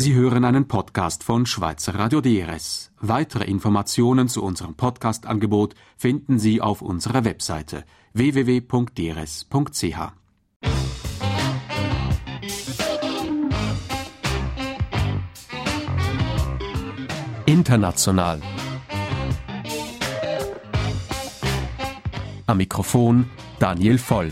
Sie hören einen Podcast von Schweizer Radio DRS. Weitere Informationen zu unserem Podcast-Angebot finden Sie auf unserer Webseite www.drs.ch. International. Am Mikrofon Daniel Voll.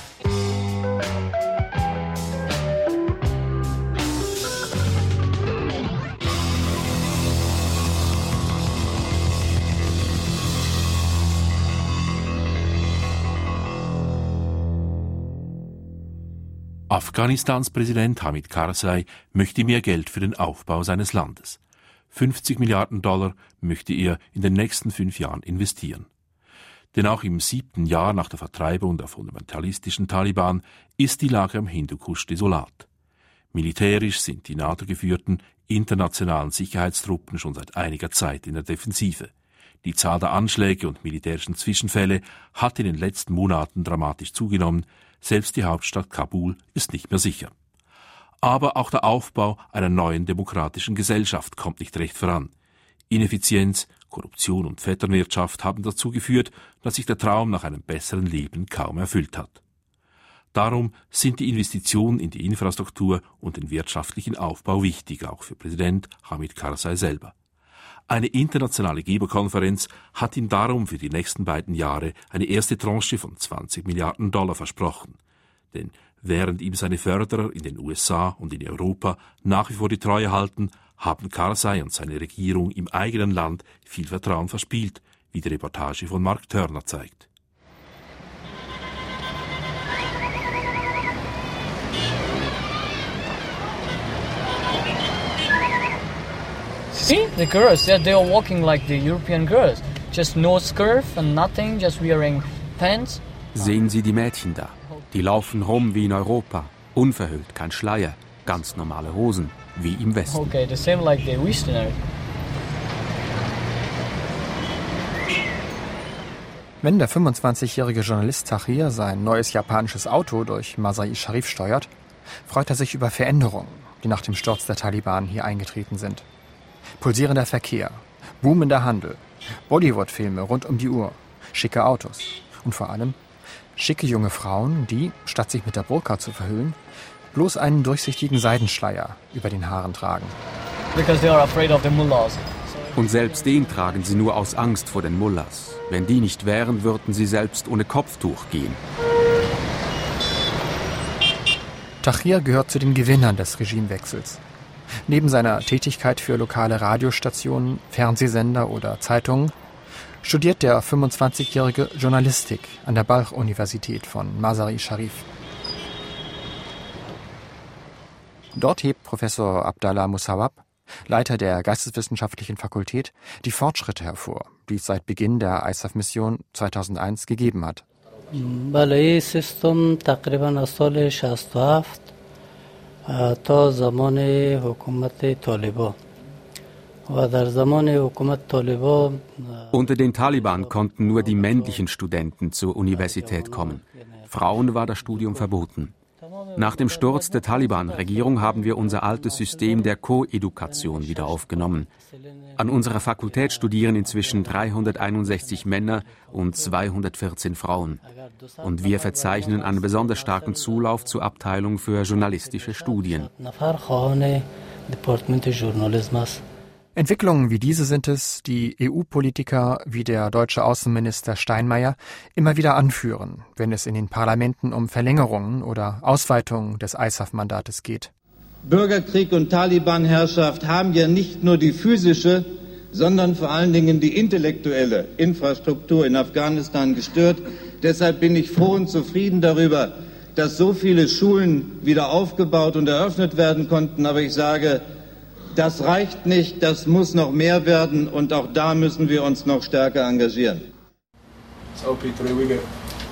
Afghanistans Präsident Hamid Karzai möchte mehr Geld für den Aufbau seines Landes. 50 Milliarden Dollar möchte er in den nächsten 5 Jahren investieren. Denn auch im 7. Jahr nach der Vertreibung der fundamentalistischen Taliban ist die Lage am Hindukusch desolat. Militärisch sind die NATO-geführten internationalen Sicherheitstruppen schon seit einiger Zeit in der Defensive. Die Zahl der Anschläge und militärischen Zwischenfälle hat in den letzten Monaten dramatisch zugenommen. Selbst die Hauptstadt Kabul ist nicht mehr sicher. Aber auch der Aufbau einer neuen demokratischen Gesellschaft kommt nicht recht voran. Ineffizienz, Korruption und Vetternwirtschaft haben dazu geführt, dass sich der Traum nach einem besseren Leben kaum erfüllt hat. Darum sind die Investitionen in die Infrastruktur und den wirtschaftlichen Aufbau wichtig, auch für Präsident Hamid Karzai selber. Eine internationale Geberkonferenz hat ihm darum für die nächsten 2 Jahre eine erste Tranche von 20 Milliarden Dollar versprochen. Denn während ihm seine Förderer in den USA und in Europa nach wie vor die Treue halten, haben Karzai und seine Regierung im eigenen Land viel Vertrauen verspielt, wie die Reportage von Mark Turner zeigt. See the girls, they are walking like the European girls. Just no skirt and nothing, just wearing pants. Sehen Sie die Mädchen da? Die laufen rum wie in Europa. Unverhüllt, kein Schleier. Ganz normale Hosen, wie im Westen. Okay, the same like the Westerners. Wenn der 25-jährige Journalist Tahir sein neues japanisches Auto durch Masar-i-Sharif steuert, freut er sich über Veränderungen, die nach dem Sturz der Taliban hier eingetreten sind. Pulsierender Verkehr, boomender Handel, Bollywood-Filme rund um die Uhr, schicke Autos und vor allem schicke junge Frauen, die, statt sich mit der Burka zu verhüllen, bloß einen durchsichtigen Seidenschleier über den Haaren tragen. Because they are afraid of the mullahs. Und selbst den tragen sie nur aus Angst vor den Mullahs. Wenn die nicht wären, würden sie selbst ohne Kopftuch gehen. Tahir gehört zu den Gewinnern des Regimewechsels. Neben seiner Tätigkeit für lokale Radiostationen, Fernsehsender oder Zeitungen studiert der 25-jährige Journalistik an der Balch-Universität von Masar-i-Sharif. Dort hebt Professor Abdallah Musawab, Leiter der Geisteswissenschaftlichen Fakultät, die Fortschritte hervor, die es seit Beginn der ISAF-Mission 2001 gegeben hat. Unter den Taliban konnten nur die männlichen Studenten zur Universität kommen. Frauen war das Studium verboten. Nach dem Sturz der Taliban-Regierung haben wir unser altes System der Koedukation wieder aufgenommen. An unserer Fakultät studieren inzwischen 361 Männer und 214 Frauen. Und wir verzeichnen einen besonders starken Zulauf zur Abteilung für journalistische Studien. Entwicklungen wie diese sind es, die EU-Politiker wie der deutsche Außenminister Steinmeier immer wieder anführen, wenn es in den Parlamenten um Verlängerungen oder Ausweitungen des ISAF-Mandates geht. Bürgerkrieg und Taliban-Herrschaft haben ja nicht nur die physische, sondern vor allen Dingen die intellektuelle Infrastruktur in Afghanistan gestört. Deshalb bin ich froh und zufrieden darüber, dass so viele Schulen wieder aufgebaut und eröffnet werden konnten. Aber ich sage, das reicht nicht, das muss noch mehr werden und auch da müssen wir uns noch stärker engagieren. So, P3, we go.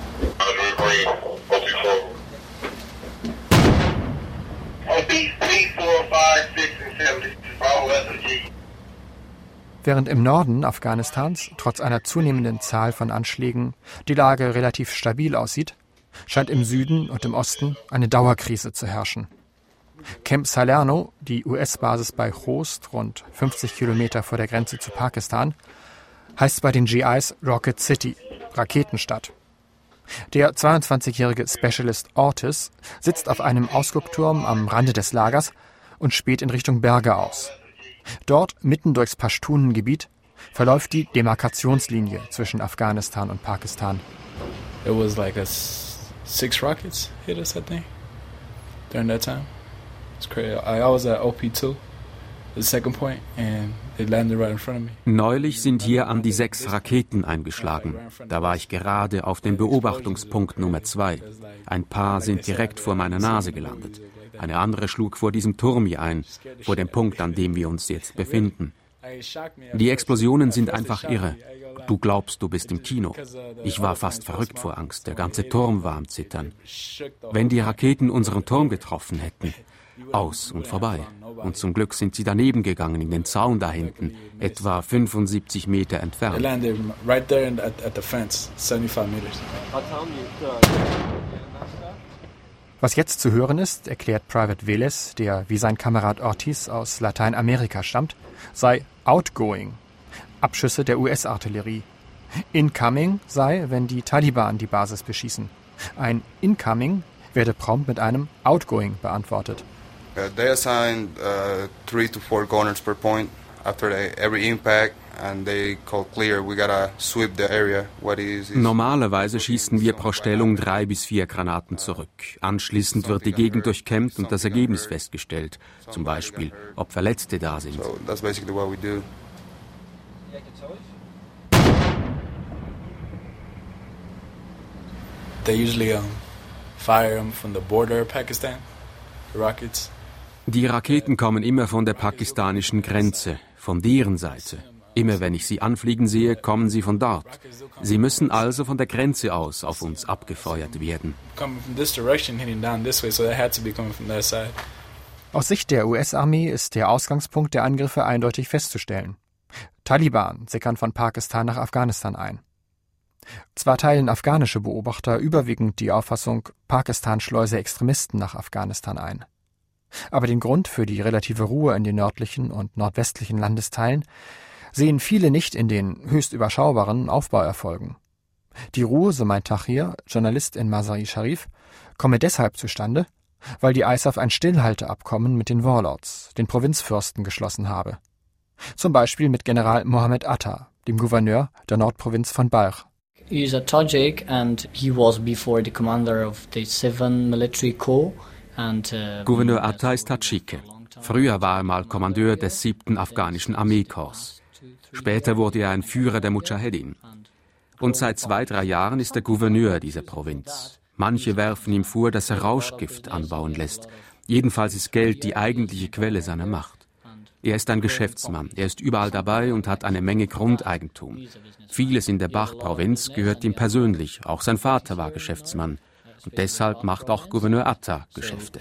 Während im Norden Afghanistans trotz einer zunehmenden Zahl von Anschlägen die Lage relativ stabil aussieht, scheint im Süden und im Osten eine Dauerkrise zu herrschen. Camp Salerno, die US-Basis bei Khost, rund 50 Kilometer vor der Grenze zu Pakistan, heißt bei den GIs Rocket City, Raketenstadt. Der 22-jährige Specialist Ortiz sitzt auf einem Ausguckturm am Rande des Lagers und späht in Richtung Berge aus. Dort, mitten durchs Pashtunengebiet, verläuft die Demarkationslinie zwischen Afghanistan und Pakistan. It was like 6 rockets hit us, I think, during that time. It's crazy. I was at OP2, the second point, and it landed right in front of me. Neulich sind hier an die 6 Raketen eingeschlagen. Da war ich gerade auf dem Beobachtungspunkt Nummer 2. Ein paar sind direkt vor meiner Nase gelandet. Eine andere schlug vor diesem Turm hier ein, vor dem Punkt, an dem wir uns jetzt befinden. Die Explosionen sind einfach irre. Du glaubst, du bist im Kino. Ich war fast verrückt vor Angst. Der ganze Turm war am Zittern. Wenn die Raketen unseren Turm getroffen hätten, aus und vorbei. Und zum Glück sind sie daneben gegangen, in den Zaun da hinten, etwa 75 Meter entfernt. Was jetzt zu hören ist, erklärt Private Velez, der wie sein Kamerad Ortiz aus Lateinamerika stammt, sei outgoing, Abschüsse der US-Artillerie. Incoming sei, wenn die Taliban die Basis beschießen. Ein Incoming werde prompt mit einem outgoing beantwortet. They assign 3 to 4 gunners per point after every impact. And they call clear, we gotta sweep the area. Normalerweise schießen wir pro Stellung 3 bis 4 Granaten zurück. Anschließend wird die Gegend durchkämmt und das Ergebnis festgestellt. Zum Beispiel, ob Verletzte da sind. So that's basically what we do. They usually fire them from the border of Pakistan, the rockets. Die Raketen kommen immer von der pakistanischen Grenze, von deren Seite. Immer wenn ich sie anfliegen sehe, kommen sie von dort. Sie müssen also von der Grenze aus auf uns abgefeuert werden. Aus Sicht der US-Armee ist der Ausgangspunkt der Angriffe eindeutig festzustellen. Taliban sickern von Pakistan nach Afghanistan ein. Zwar teilen afghanische Beobachter überwiegend die Auffassung, Pakistan schleuse Extremisten nach Afghanistan ein. Aber den Grund für die relative Ruhe in den nördlichen und nordwestlichen Landesteilen sehen viele nicht in den höchst überschaubaren Aufbauerfolgen. Die Ruhe, so meint Tahir, Journalist in Mazar-i Sharif, komme deshalb zustande, weil die ISAF ein Stillhalteabkommen mit den Warlords, den Provinzfürsten, geschlossen habe. Zum Beispiel mit General Mohammed Atta, dem Gouverneur der Nordprovinz von Balch. He is a Tajik and he was before the commander of the 7 military corps. Gouverneur Atta ist Tadschike. Früher war er mal Kommandeur des 7. afghanischen Armeekorps. Später wurde er ein Führer der Mujahedin. Und seit 2-3 Jahren ist er Gouverneur dieser Provinz. Manche werfen ihm vor, dass er Rauschgift anbauen lässt. Jedenfalls ist Geld die eigentliche Quelle seiner Macht. Er ist ein Geschäftsmann. Er ist überall dabei und hat eine Menge Grundeigentum. Vieles in der Bach-Provinz gehört ihm persönlich. Auch sein Vater war Geschäftsmann. Und deshalb macht auch Gouverneur Atta Geschäfte.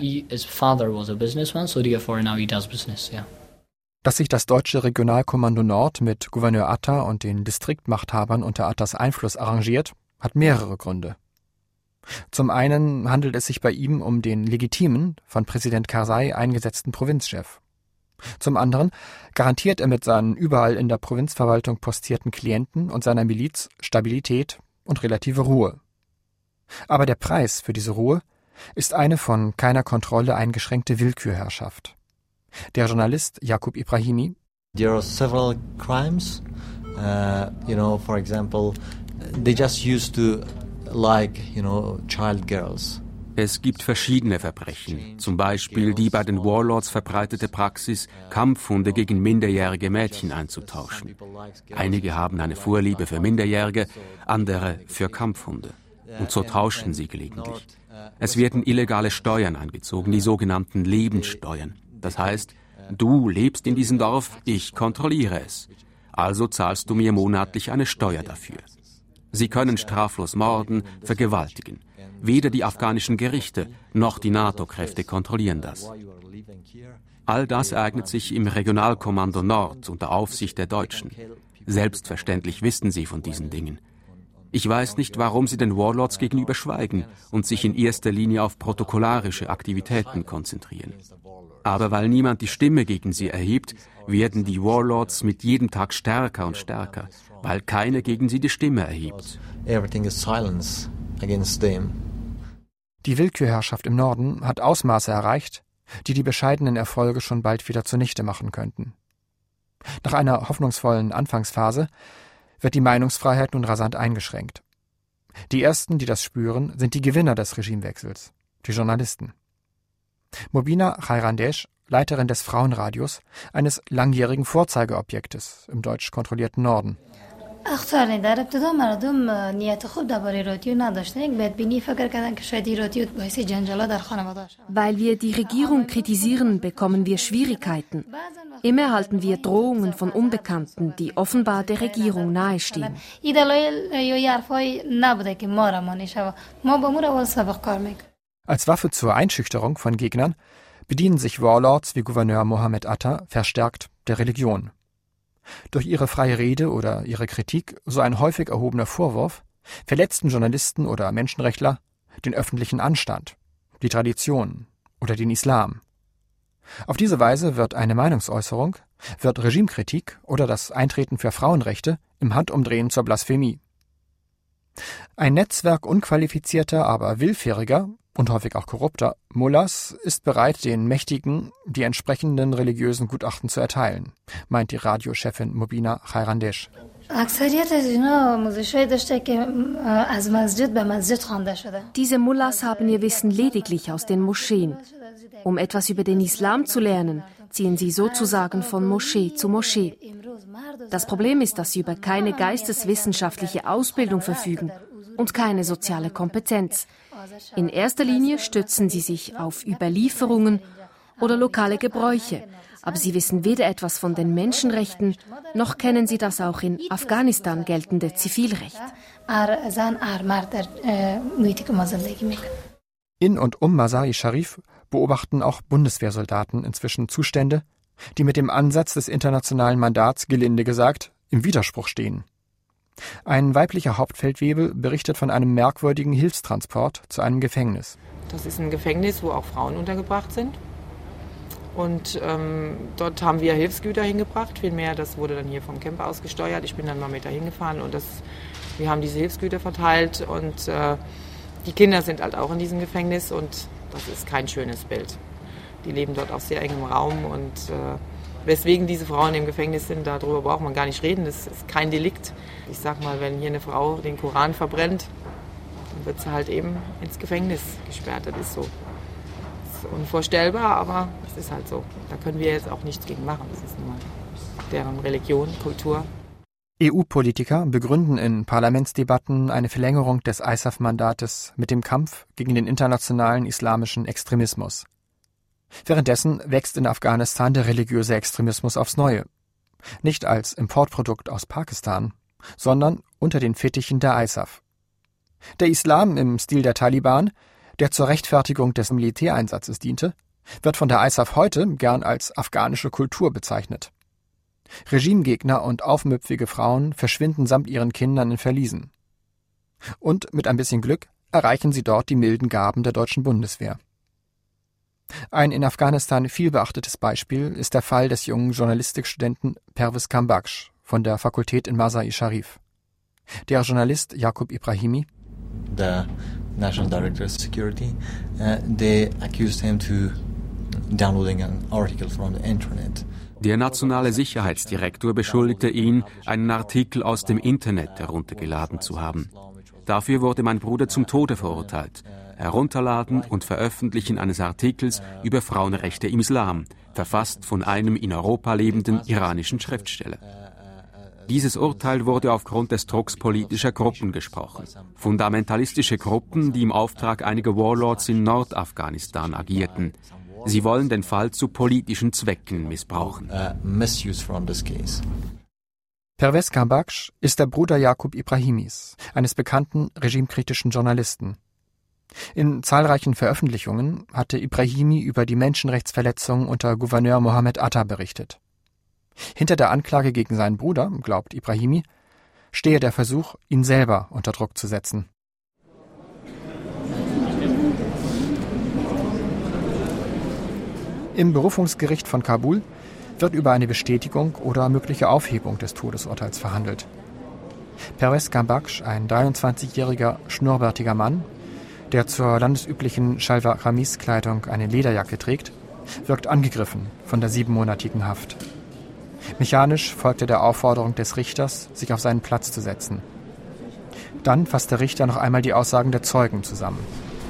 Dass sich das deutsche Regionalkommando Nord mit Gouverneur Atta und den Distriktmachthabern unter Attas Einfluss arrangiert, hat mehrere Gründe. Zum einen handelt es sich bei ihm um den legitimen, von Präsident Karzai eingesetzten Provinzchef. Zum anderen garantiert er mit seinen überall in der Provinzverwaltung postierten Klienten und seiner Miliz Stabilität und relative Ruhe. Aber der Preis für diese Ruhe ist eine von keiner Kontrolle eingeschränkte Willkürherrschaft. Der Journalist Jakub Ibrahimi: There are several crimes, for example, they just used to child girls. Es gibt verschiedene Verbrechen, zum Beispiel die bei den Warlords verbreitete Praxis, Kampfhunde gegen minderjährige Mädchen einzutauschen. Einige haben eine Vorliebe für Minderjährige, andere für Kampfhunde. Und so tauschen sie gelegentlich. Es werden illegale Steuern eingezogen, die sogenannten Lebenssteuern. Das heißt, du lebst in diesem Dorf, ich kontrolliere es. Also zahlst du mir monatlich eine Steuer dafür. Sie können straflos morden, vergewaltigen. Weder die afghanischen Gerichte noch die NATO-Kräfte kontrollieren das. All das ereignet sich im Regionalkommando Nord unter Aufsicht der Deutschen. Selbstverständlich wissen sie von diesen Dingen. Ich weiß nicht, warum sie den Warlords gegenüber schweigen und sich in erster Linie auf protokollarische Aktivitäten konzentrieren. Aber weil niemand die Stimme gegen sie erhebt, werden die Warlords mit jedem Tag stärker und stärker, weil keiner gegen sie die Stimme erhebt. Die Willkürherrschaft im Norden hat Ausmaße erreicht, die die bescheidenen Erfolge schon bald wieder zunichte machen könnten. Nach einer hoffnungsvollen Anfangsphase wird die Meinungsfreiheit nun rasant eingeschränkt. Die ersten, die das spüren, sind die Gewinner des Regimewechsels, die Journalisten. Mobina Khairandesh, Leiterin des Frauenradios, eines langjährigen Vorzeigeobjektes im deutsch kontrollierten Norden. Weil wir die Regierung kritisieren, bekommen wir Schwierigkeiten. Immer erhalten wir Drohungen von Unbekannten, die offenbar der Regierung nahestehen. Als Waffe zur Einschüchterung von Gegnern bedienen sich Warlords wie Gouverneur Mohammed Atta verstärkt der Religion. Durch ihre freie Rede oder ihre Kritik, so ein häufig erhobener Vorwurf, verletzten Journalisten oder Menschenrechtler den öffentlichen Anstand, die Tradition oder den Islam. Auf diese Weise wird eine Meinungsäußerung, wird Regimekritik oder das Eintreten für Frauenrechte im Handumdrehen zur Blasphemie. Ein Netzwerk unqualifizierter, aber willfähriger und häufig auch korrupter Mullahs ist bereit, den Mächtigen die entsprechenden religiösen Gutachten zu erteilen, meint die Radiochefin Mobina Khairandesh. Diese Mullahs haben ihr Wissen lediglich aus den Moscheen. Um etwas über den Islam zu lernen, ziehen sie sozusagen von Moschee zu Moschee. Das Problem ist, dass sie über keine geisteswissenschaftliche Ausbildung verfügen und keine soziale Kompetenz. In erster Linie stützen sie sich auf Überlieferungen oder lokale Gebräuche, aber sie wissen weder etwas von den Menschenrechten, noch kennen sie das auch in Afghanistan geltende Zivilrecht. In und um Mazar-i Sharif beobachten auch Bundeswehrsoldaten inzwischen Zustände, die mit dem Ansatz des internationalen Mandats, gelinde gesagt, im Widerspruch stehen. Ein weiblicher Hauptfeldwebel berichtet von einem merkwürdigen Hilfstransport zu einem Gefängnis. Das ist ein Gefängnis, wo auch Frauen untergebracht sind. Und dort haben wir Hilfsgüter hingebracht. Vielmehr, das wurde dann hier vom Camp aus gesteuert. Ich bin dann mal mit dahin gefahren und wir haben diese Hilfsgüter verteilt. Und die Kinder sind halt auch in diesem Gefängnis und das ist kein schönes Bild. Die leben dort auf sehr engem Raum und weswegen diese Frauen im Gefängnis sind, darüber braucht man gar nicht reden. Das ist kein Delikt. Ich sag mal, wenn hier eine Frau den Koran verbrennt, dann wird sie halt eben ins Gefängnis gesperrt. Das ist so. Das ist unvorstellbar, aber es ist halt so. Da können wir jetzt auch nichts gegen machen. Das ist nun mal deren Religion, Kultur. EU-Politiker begründen in Parlamentsdebatten eine Verlängerung des ISAF-Mandates mit dem Kampf gegen den internationalen islamischen Extremismus. Währenddessen wächst in Afghanistan der religiöse Extremismus aufs Neue. Nicht als Importprodukt aus Pakistan, sondern unter den Fittichen der ISAF. Der Islam im Stil der Taliban, der zur Rechtfertigung des Militäreinsatzes diente, wird von der ISAF heute gern als afghanische Kultur bezeichnet. Regimegegner und aufmüpfige Frauen verschwinden samt ihren Kindern in Verliesen. Und mit ein bisschen Glück erreichen sie dort die milden Gaben der deutschen Bundeswehr. Ein in Afghanistan vielbeachtetes Beispiel ist der Fall des jungen Journalistikstudenten Pervez Kambaksh von der Fakultät in Mazar-i Sharif. Der Journalist Yaqub Ibrahimi, the National Director of Security, they accused him to downloading an article from the internet. Der nationale Sicherheitsdirektor beschuldigte ihn, einen Artikel aus dem Internet heruntergeladen zu haben. Dafür wurde mein Bruder zum Tode verurteilt. Herunterladen und Veröffentlichen eines Artikels über Frauenrechte im Islam, verfasst von einem in Europa lebenden iranischen Schriftsteller. Dieses Urteil wurde aufgrund des Drucks politischer Gruppen gesprochen. Fundamentalistische Gruppen, die im Auftrag einiger Warlords in Nordafghanistan agierten. Sie wollen den Fall zu politischen Zwecken missbrauchen. Pervez Kambaksh ist der Bruder Yaqub Ibrahimis, eines bekannten regimekritischen Journalisten. In zahlreichen Veröffentlichungen hatte Ibrahimi über die Menschenrechtsverletzungen unter Gouverneur Mohammed Atta berichtet. Hinter der Anklage gegen seinen Bruder, glaubt Ibrahimi, stehe der Versuch, ihn selber unter Druck zu setzen. Im Berufungsgericht von Kabul wird über eine Bestätigung oder mögliche Aufhebung des Todesurteils verhandelt. Pervez Kambakhsh, ein 23-jähriger, schnurrbärtiger Mann, der zur landesüblichen Shalwar-Kamis-Kleidung eine Lederjacke trägt, wirkt angegriffen von der 7-monatigen Haft. Mechanisch folgt er der Aufforderung des Richters, sich auf seinen Platz zu setzen. Dann fasst der Richter noch einmal die Aussagen der Zeugen zusammen.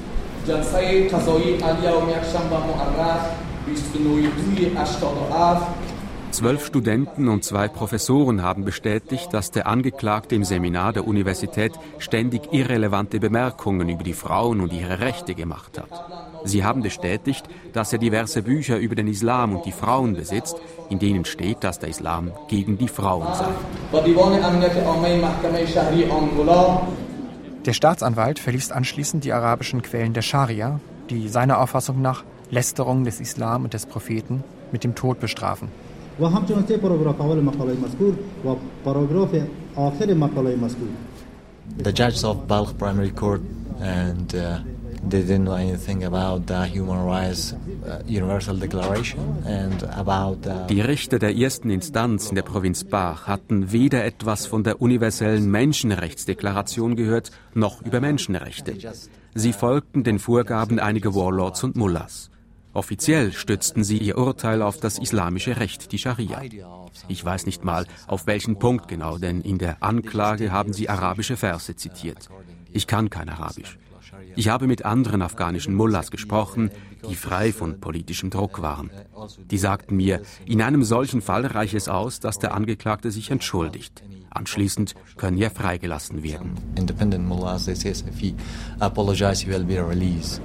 12 Studenten und 2 Professoren haben bestätigt, dass der Angeklagte im Seminar der Universität ständig irrelevante Bemerkungen über die Frauen und ihre Rechte gemacht hat. Sie haben bestätigt, dass er diverse Bücher über den Islam und die Frauen besitzt, in denen steht, dass der Islam gegen die Frauen sei. Der Staatsanwalt verliest anschließend die arabischen Quellen der Scharia, die seiner Auffassung nach Lästerungen des Islam und des Propheten mit dem Tod bestrafen. The judges of Balkh Primary Court and they didn't know anything about the Human Rights Universal Declaration and about Die Richter der ersten Instanz in der Provinz Balkh hatten weder etwas von der universellen Menschenrechtsdeklaration gehört, noch über Menschenrechte. Sie folgten den Vorgaben einiger Warlords und Mullahs. Offiziell stützten sie ihr Urteil auf das islamische Recht, die Scharia. Ich weiß nicht mal, auf welchen Punkt genau, denn in der Anklage haben sie arabische Verse zitiert. Ich kann kein Arabisch. Ich habe mit anderen afghanischen Mullahs gesprochen, die frei von politischem Druck waren. Die sagten mir, in einem solchen Fall reiche es aus, dass der Angeklagte sich entschuldigt. Anschließend können er freigelassen werden. Independent mullahs, they say if he apologizes, he will be released.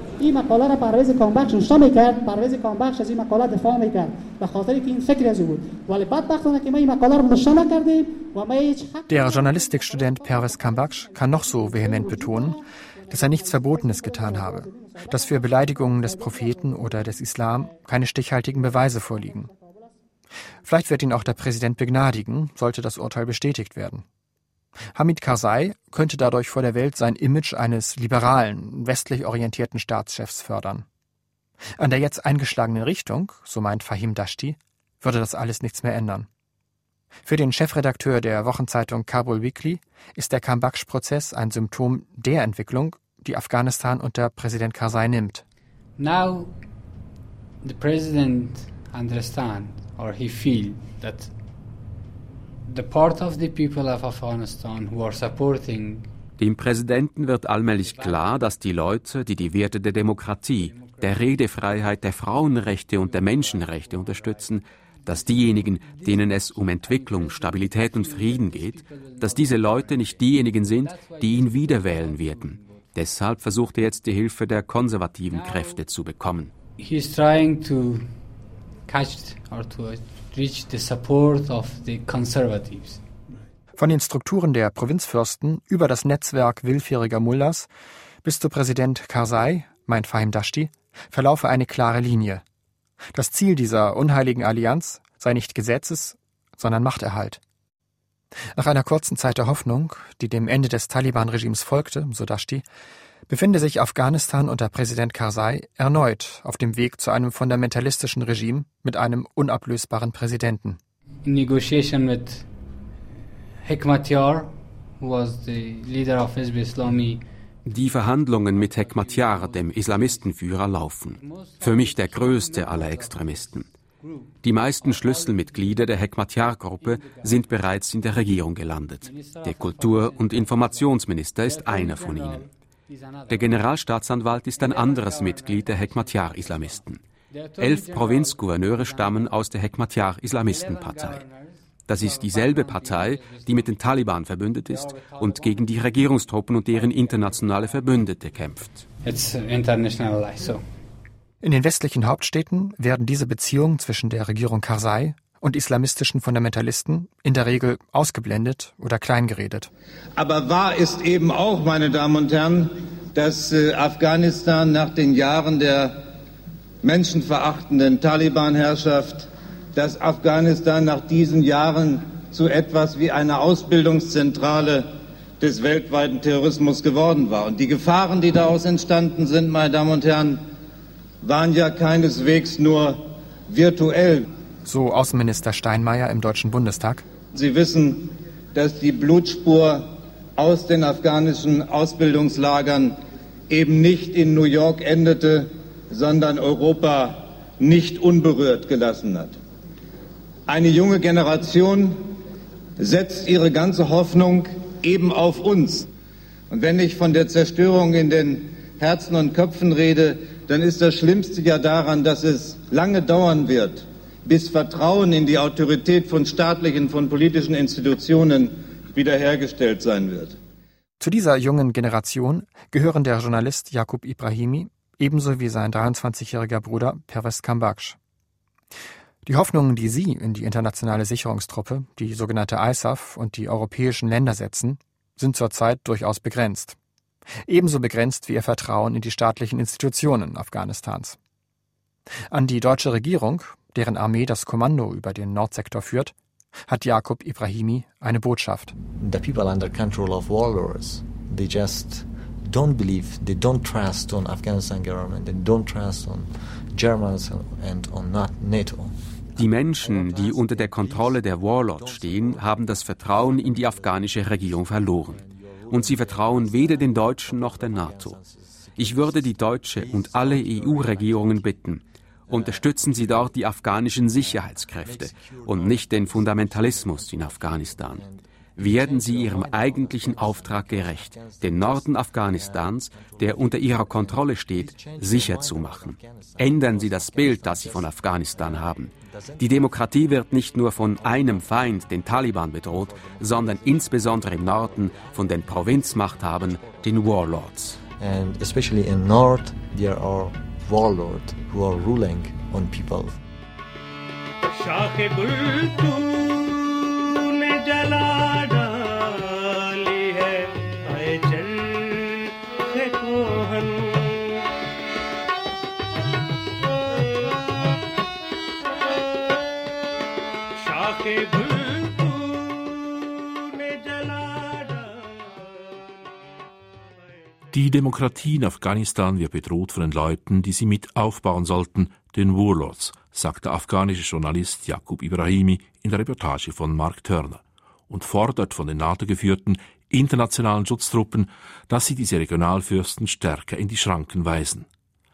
Der Journalistikstudent Pervez Kambakhsh kann noch so vehement betonen, dass er nichts Verbotenes getan habe, dass für Beleidigungen des Propheten oder des Islam keine stichhaltigen Beweise vorliegen. Vielleicht wird ihn auch der Präsident begnadigen, sollte das Urteil bestätigt werden. Hamid Karzai könnte dadurch vor der Welt sein Image eines liberalen, westlich orientierten Staatschefs fördern. An der jetzt eingeschlagenen Richtung, so meint Fahim Dashti, würde das alles nichts mehr ändern. Für den Chefredakteur der Wochenzeitung Kabul Weekly ist der Kambakhsh-Prozess ein Symptom der Entwicklung, die Afghanistan unter Präsident Karzai nimmt. Now the president understands or he feels that the part of the people of Afghanistan who are supporting. Dem Präsidenten wird allmählich klar, dass die Leute, die die Werte der Demokratie, der Redefreiheit, der Frauenrechte und der Menschenrechte unterstützen, dass diejenigen, denen es um Entwicklung, Stabilität und Frieden geht, dass diese Leute nicht diejenigen sind, die ihn wiederwählen werden. Deshalb versucht er jetzt die Hilfe der konservativen Kräfte zu bekommen. He is trying to catch or to reach the support of the conservatives. Von den Strukturen der Provinzfürsten über das Netzwerk willfähriger Mullahs bis zu Präsident Karzai, meint Fahim Dashti, verlaufe eine klare Linie. Das Ziel dieser unheiligen Allianz sei nicht Gesetzes, sondern Machterhalt. Nach einer kurzen Zeit der Hoffnung, die dem Ende des Taliban-Regimes folgte, so Dashti, befinde sich Afghanistan unter Präsident Karzai erneut auf dem Weg zu einem fundamentalistischen Regime mit einem unablösbaren Präsidenten. In negotiation with Hekmatyar, who was the leader of Hizb Islami. Die Verhandlungen mit Hekmatyar, dem Islamistenführer, laufen. Für mich der größte aller Extremisten. Die meisten Schlüsselmitglieder der Hekmatyar-Gruppe sind bereits in der Regierung gelandet. Der Kultur- und Informationsminister ist einer von ihnen. Der Generalstaatsanwalt ist ein anderes Mitglied der Hekmatyar-Islamisten. 11 Provinzgouverneure stammen aus der Hekmatyar-Islamistenpartei. Das ist dieselbe Partei, die mit den Taliban verbündet ist und gegen die Regierungstruppen und deren internationale Verbündete kämpft. In den westlichen Hauptstädten werden diese Beziehungen zwischen der Regierung Karzai und islamistischen Fundamentalisten in der Regel ausgeblendet oder kleingeredet. Aber wahr ist eben auch, meine Damen und Herren, dass Afghanistan nach den Jahren der menschenverachtenden Taliban-Herrschaft, dass Afghanistan nach diesen Jahren zu etwas wie einer Ausbildungszentrale des weltweiten Terrorismus geworden war. Und die Gefahren, die daraus entstanden sind, meine Damen und Herren, waren ja keineswegs nur virtuell. So Außenminister Steinmeier im Deutschen Bundestag. Sie wissen, dass die Blutspur aus den afghanischen Ausbildungslagern eben nicht in New York endete, sondern Europa nicht unberührt gelassen hat. Eine junge Generation setzt ihre ganze Hoffnung eben auf uns. Und wenn ich von der Zerstörung in den Herzen und Köpfen rede, dann ist das Schlimmste ja daran, dass es lange dauern wird, bis Vertrauen in die Autorität von staatlichen, von politischen Institutionen wiederhergestellt sein wird. Zu dieser jungen Generation gehören der Journalist Yaqub Ibrahimi ebenso wie sein 23-jähriger Bruder Pervez Kambaksh. Die Hoffnungen, die sie in die internationale Sicherungstruppe, die sogenannte ISAF und die europäischen Länder setzen, sind zurzeit durchaus begrenzt. Ebenso begrenzt wie ihr Vertrauen in die staatlichen Institutionen Afghanistans. An die deutsche Regierung, deren Armee das Kommando über den Nordsektor führt, hat Yaqub Ibrahimi eine Botschaft. The people under control of warlords, they just don't believe, they don't trust on Afghanistan government, they don't trust on Germans and on NATO. Die Menschen, die unter der Kontrolle der Warlords stehen, haben das Vertrauen in die afghanische Regierung verloren. Und sie vertrauen weder den Deutschen noch der NATO. Ich würde die deutsche und alle EU-Regierungen bitten, unterstützen Sie dort die afghanischen Sicherheitskräfte und nicht den Fundamentalismus in Afghanistan. Werden Sie Ihrem eigentlichen Auftrag gerecht, den Norden Afghanistans, der unter Ihrer Kontrolle steht, sicher zu machen. Ändern Sie das Bild, das Sie von Afghanistan haben. Die Demokratie wird nicht nur von einem Feind, den Taliban, bedroht, sondern insbesondere im Norden von den Provinzmachthabern, den Warlords. And especially in North, there are warlords who are ruling on people. Die Demokratie in Afghanistan wird bedroht von den Leuten, die sie mit aufbauen sollten, den Warlords, sagt der afghanische Journalist Yaqub Ibrahimi in der Reportage von Mark Turner und fordert von den NATO-geführten internationalen Schutztruppen, dass sie diese Regionalfürsten stärker in die Schranken weisen.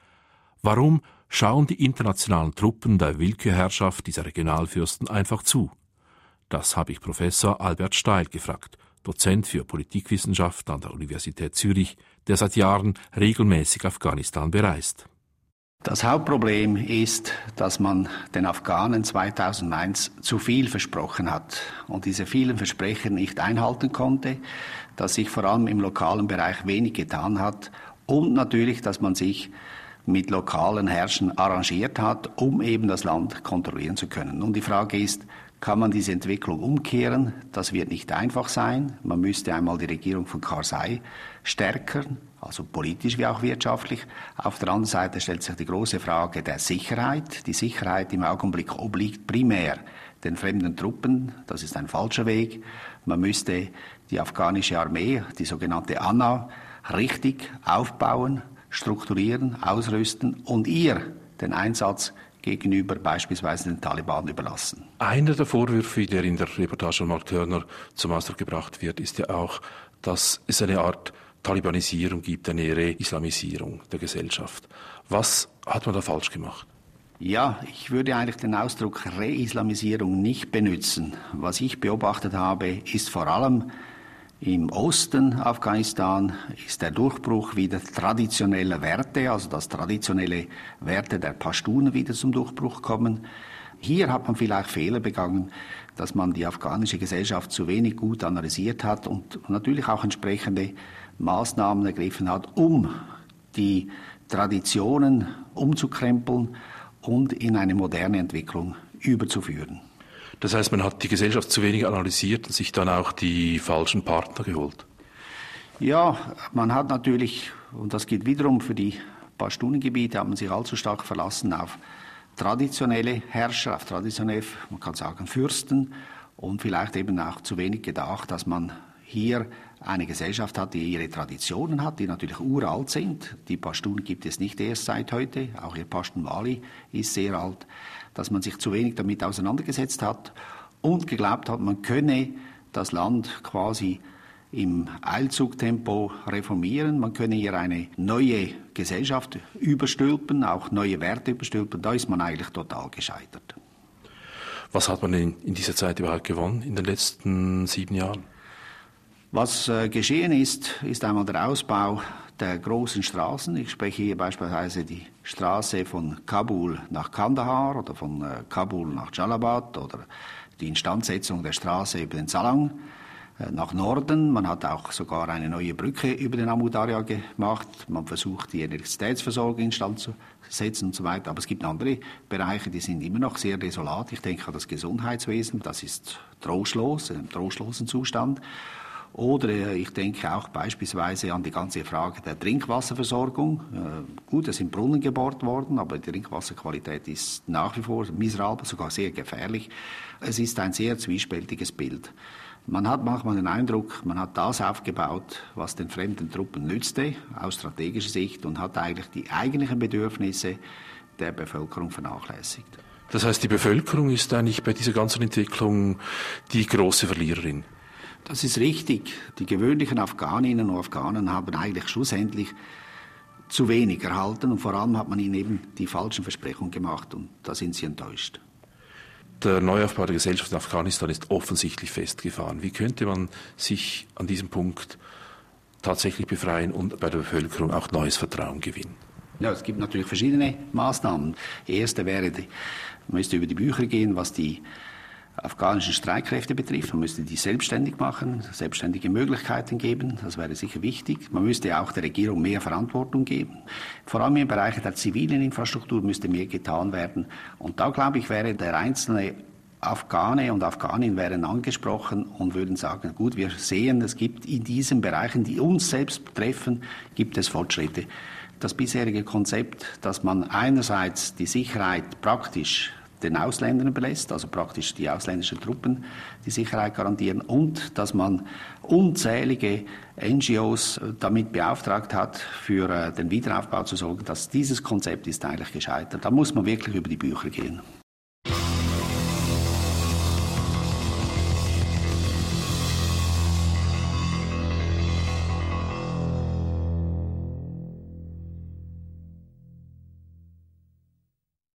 Warum schauen die internationalen Truppen der Willkürherrschaft dieser Regionalfürsten einfach zu? Das habe ich Professor Albert Steil gefragt, Dozent für Politikwissenschaft an der Universität Zürich, der seit Jahren regelmäßig Afghanistan bereist. Das Hauptproblem ist, dass man den Afghanen 2001 zu viel versprochen hat und diese vielen Versprechen nicht einhalten konnte, dass sich vor allem im lokalen Bereich wenig getan hat und natürlich, dass man sich mit lokalen Herrschern arrangiert hat, um eben das Land kontrollieren zu können. Und die Frage ist, kann man diese Entwicklung umkehren? Das wird nicht einfach sein. Man müsste einmal die Regierung von Karzai stärken, also politisch wie auch wirtschaftlich. Auf der anderen Seite stellt sich die große Frage der Sicherheit. Die Sicherheit im Augenblick obliegt primär den fremden Truppen. Das ist ein falscher Weg. Man müsste die afghanische Armee, die sogenannte ANA, richtig aufbauen, strukturieren, ausrüsten und ihr den Einsatz gegenüber beispielsweise den Taliban überlassen. Einer der Vorwürfe, der in der Reportage von Mark Turner zum Ausdruck gebracht wird, ist ja auch, dass es eine Art Talibanisierung gibt, eine Reislamisierung der Gesellschaft. Was hat man da falsch gemacht? Ja, ich würde eigentlich den Ausdruck Reislamisierung nicht benutzen. Was ich beobachtet habe, ist vor allem im Osten Afghanistan ist der Durchbruch wieder traditioneller Werte, also dass traditionelle Werte der Pashtunen wieder zum Durchbruch kommen. Hier hat man vielleicht Fehler begangen, dass man die afghanische Gesellschaft zu wenig gut analysiert hat und natürlich auch entsprechende Maßnahmen ergriffen hat, um die Traditionen umzukrempeln und in eine moderne Entwicklung überzuführen. Das heißt, man hat die Gesellschaft zu wenig analysiert und sich dann auch die falschen Partner geholt? Ja, man hat natürlich, und das gilt wiederum für die Pashtunengebiete, hat man sich allzu stark verlassen auf traditionelle Herrscher, auf traditionelle, man kann sagen, Fürsten und vielleicht eben auch zu wenig gedacht, dass man hier eine Gesellschaft hat, die ihre Traditionen hat, die natürlich uralt sind. Die Pashtun gibt es nicht erst seit heute, auch ihr Pashtunwali ist sehr alt, dass man sich zu wenig damit auseinandergesetzt hat und geglaubt hat, man könne das Land quasi im Eilzugtempo reformieren, man könne hier eine neue Gesellschaft überstülpen, auch neue Werte überstülpen. Da ist man eigentlich total gescheitert. Was hat man in dieser Zeit überhaupt gewonnen, in den letzten 7 Jahren? Was geschehen ist, ist einmal der Ausbau der großen Straßen. Ich spreche hier beispielsweise die Straße von Kabul nach Kandahar oder von Kabul nach Jalabad oder die Instandsetzung der Straße über den Salang nach Norden. Man hat auch sogar eine neue Brücke über den Amu Darya gemacht. Man versucht, die Elektrizitätsversorgung instand zu setzen und so weiter. Aber es gibt andere Bereiche, die sind immer noch sehr desolat. Ich denke an das Gesundheitswesen. Das ist trostlos, im trostlosen Zustand. Oder ich denke auch beispielsweise an die ganze Frage der Trinkwasserversorgung. Gut, es sind Brunnen gebohrt worden, aber die Trinkwasserqualität ist nach wie vor miserabel, sogar sehr gefährlich. Es ist ein sehr zwiespältiges Bild. Man hat manchmal den Eindruck, man hat das aufgebaut, was den fremden Truppen nützte, aus strategischer Sicht, und hat eigentlich die eigentlichen Bedürfnisse der Bevölkerung vernachlässigt. Das heißt, die Bevölkerung ist eigentlich bei dieser ganzen Entwicklung die große Verliererin? Das ist richtig. Die gewöhnlichen Afghaninnen und Afghanen haben eigentlich schlussendlich zu wenig erhalten und vor allem hat man ihnen eben die falschen Versprechungen gemacht und da sind sie enttäuscht. Der Neuaufbau der Gesellschaft in Afghanistan ist offensichtlich festgefahren. Wie könnte man sich an diesem Punkt tatsächlich befreien und bei der Bevölkerung auch neues Vertrauen gewinnen? Ja, es gibt natürlich verschiedene Maßnahmen. Die erste wäre, man müsste über die Bücher gehen, was die afghanischen Streitkräfte betrifft. Man müsste die selbstständig machen, selbstständige Möglichkeiten geben. Das wäre sicher wichtig. Man müsste auch der Regierung mehr Verantwortung geben. Vor allem im Bereich der zivilen Infrastruktur müsste mehr getan werden. Und da, glaube ich, wäre der einzelne Afghane und Afghanin wären angesprochen und würden sagen, gut, wir sehen, es gibt in diesen Bereichen, die uns selbst betreffen, gibt es Fortschritte. Das bisherige Konzept, dass man einerseits die Sicherheit praktisch den Ausländern überlässt, also praktisch die ausländischen Truppen die Sicherheit garantieren und dass man unzählige NGOs damit beauftragt hat, für den Wiederaufbau zu sorgen, dass dieses Konzept ist eigentlich gescheitert. Da muss man wirklich über die Bücher gehen.